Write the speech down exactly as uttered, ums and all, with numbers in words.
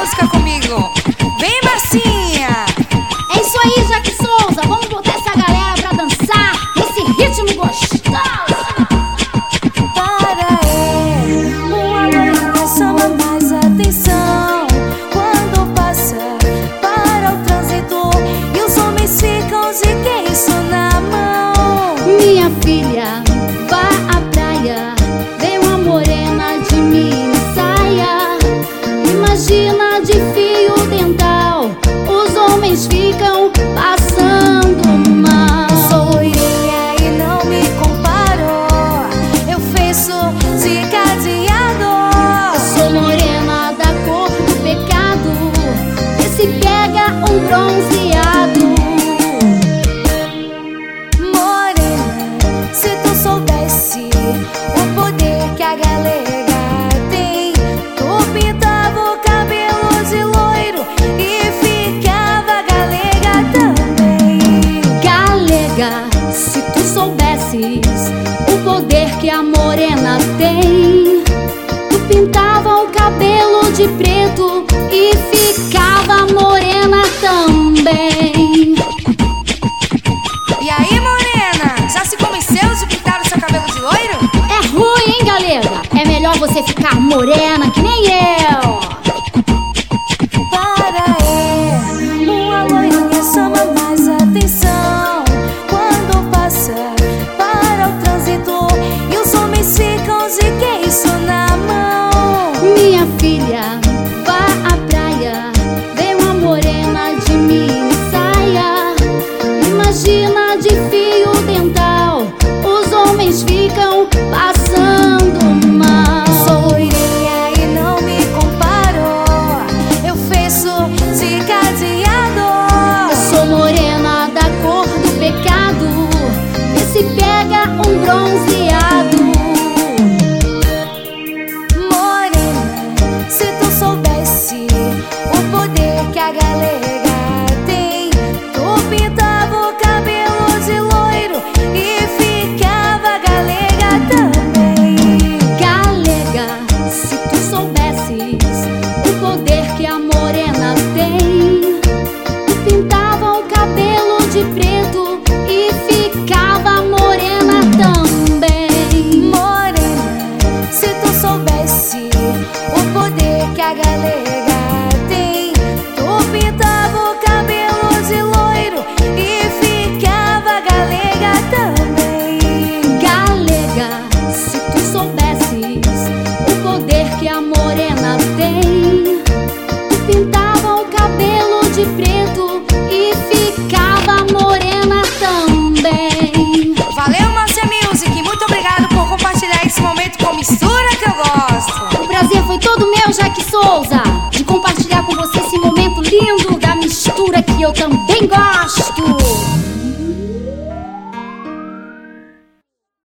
música comigo. Vem, Marcinha. É isso aí, Jaque Souza. Vamos botar essa galera pra dançar esse ritmo gostoso. Para ele, uma loirinha chama mais atenção quando passa para o trânsito e os homens ficam de queixo na mão. Minha filha, vá à praia, vê uma morena de mini saia. Imagina de fio dental, os homens ficam passando mal. Sou loirinha e não me comparou, eu fecho de cadeado. Sou morena da cor do pecado, e se pega um bronzeado. Morena, se tu soubesse o poder que a galega tem, tu pintava o cabelo de loiro e ficava galega também. Galega, se tu soubesses o poder que a morena tem, tu pintava o cabelo de preto e ficava morena também. E aí, morena, já se convenceu de pintar o seu cabelo de loiro? É ruim, hein, galega? É melhor você ficar morena que nem eu. Para ele, uma loirinha chama mais atenção quando passa para o trânsito e os homens ficam de queixo na mão. Minha filha, vá à praia, vê uma morena de mini saia. Imagina de fio dental, os homens ficam passando mal. Sou loirinha e não me comparou, eu fecho de cadeado. Eu sou morena da cor do pecado, e se pega um bronzeado. Morena, se tu soubesse o poder que a galega tem, tu pintava o cabelo de loiro e ficava galega também. Galega, se tu soubesses o poder que a morena tem, tu pintava o cabelo de preto e ficava morena também. Morena, se tu soubesse o poder que a galega tem, tu pintava o cabelo de loiro e ficava galega também. Galega, se tu soubesses o poder que a morena tem, tu pintava o cabelo de preto e ficava morena também. Valeu, Márcia Music, muito obrigado por compartilhar esse momento com mistura que eu gosto. O prazer foi todo meu, Jaque Souza, de compartilhar com você esse momento lindo da mistura que eu também gosto.